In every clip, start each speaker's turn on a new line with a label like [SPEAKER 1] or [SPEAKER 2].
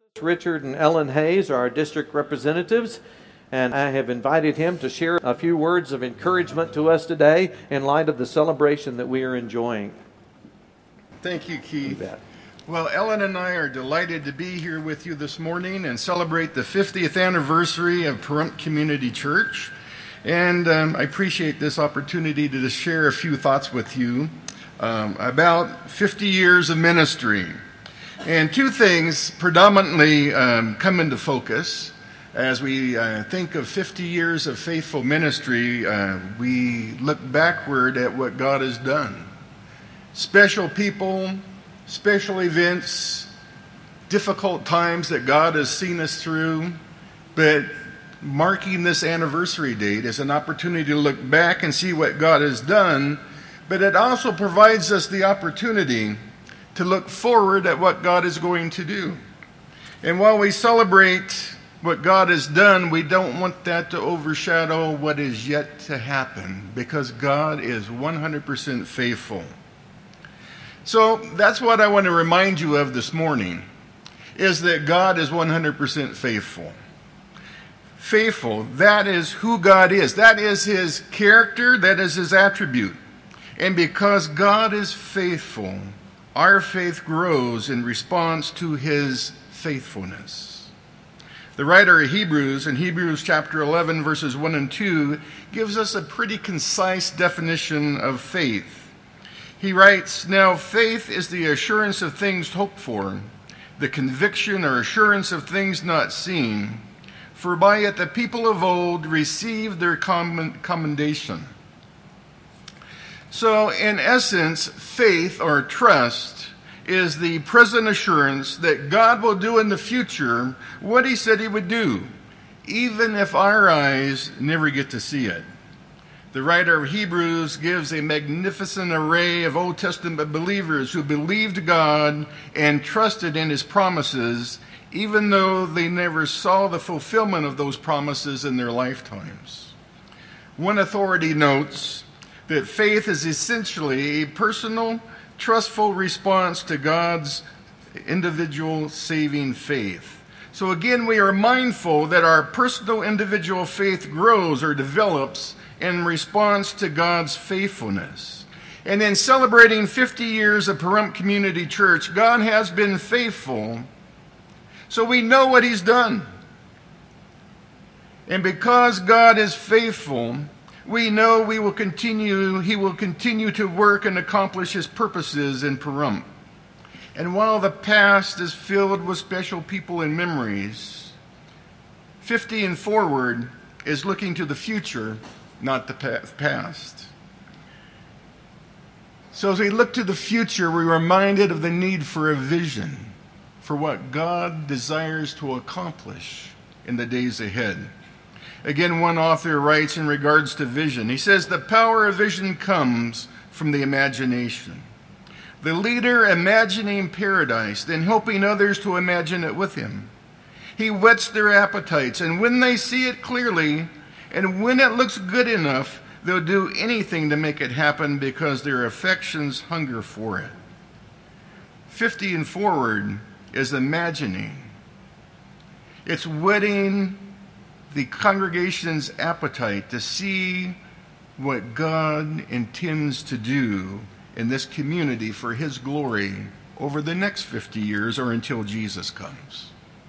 [SPEAKER 1] Richard and Ellen Hayes are our district representatives, and I have invited him to share a few words of encouragement to us today in light of the celebration that we are enjoying.
[SPEAKER 2] Thank you, Keith.
[SPEAKER 1] You bet.
[SPEAKER 2] Well, Ellen and I are delighted to be here with you this morning and celebrate the 50th anniversary of Pahrump Community Church. And I appreciate this opportunity to just share a few thoughts with you about 50 years of ministry. And two things predominantly come into focus. As we think of 50 years of faithful ministry, we look backward at what God has done. Special people, special events, difficult times that God has seen us through. But marking this anniversary date is an opportunity to look back and see what God has done. But it also provides us the opportunity to look forward at what God is going to do. And while we celebrate what God has done, we don't want that to overshadow what is yet to happen, because God is 100% faithful. So that's what I want to remind you of this morning, is that God is 100% faithful. Faithful, that is who God is. That is His character, that is His attribute. And because God is faithful, our faith grows in response to His faithfulness. The writer of Hebrews, in Hebrews chapter 11, verses 1 and 2, gives us a pretty concise definition of faith. He writes, "Now faith is the assurance of things hoped for, the conviction or assurance of things not seen. For by it the people of old received their commendation." So, in essence, faith or trust is the present assurance that God will do in the future what He said He would do, even if our eyes never get to see it. The writer of Hebrews gives a magnificent array of Old Testament believers who believed God and trusted in His promises, even though they never saw the fulfillment of those promises in their lifetimes. One authority notes that faith is essentially a personal, trustful response to God's individual saving faith. So again, we are mindful that our personal individual faith grows or develops in response to God's faithfulness. And in celebrating 50 years of Pahrump Community Church, God has been faithful, so we know what He's done. And because God is faithful, we know He will continue to work and accomplish His purposes in Pahrump. And while the past is filled with special people and memories, 50 and forward is looking to the future, not the past. So as we look to the future, we're reminded of the need for a vision for what God desires to accomplish in the days ahead. Again, one author writes in regards to vision, he says, "The power of vision comes from the imagination. The leader imagining paradise, then helping others to imagine it with him. He whets their appetites, and when they see it clearly, and when it looks good enough, they'll do anything to make it happen because their affections hunger for it." 50 and forward is imagining. It's whetting the congregation's appetite to see what God intends to do in this community for His glory over the next 50 years or until Jesus comes.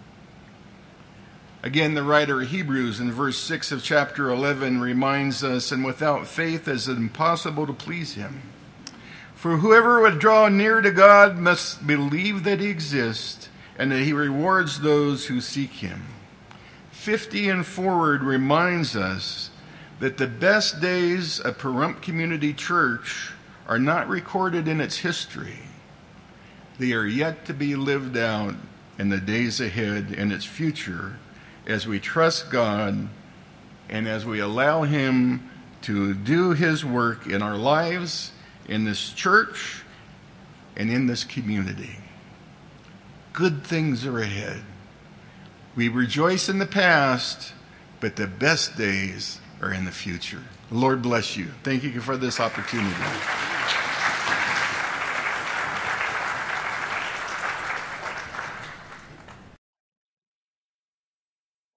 [SPEAKER 2] Again, the writer of Hebrews in verse 6 of chapter 11 reminds us, "And without faith it is impossible to please Him. For whoever would draw near to God must believe that He exists and that He rewards those who seek Him." 50 and forward reminds us that the best days of Pahrump Community Church are not recorded in its history. They are yet to be lived out in the days ahead in its future as we trust God and as we allow Him to do His work in our lives, in this church, and in this community. Good things are ahead. We rejoice in the past, but the best days are in the future. The Lord bless you. Thank you for this opportunity.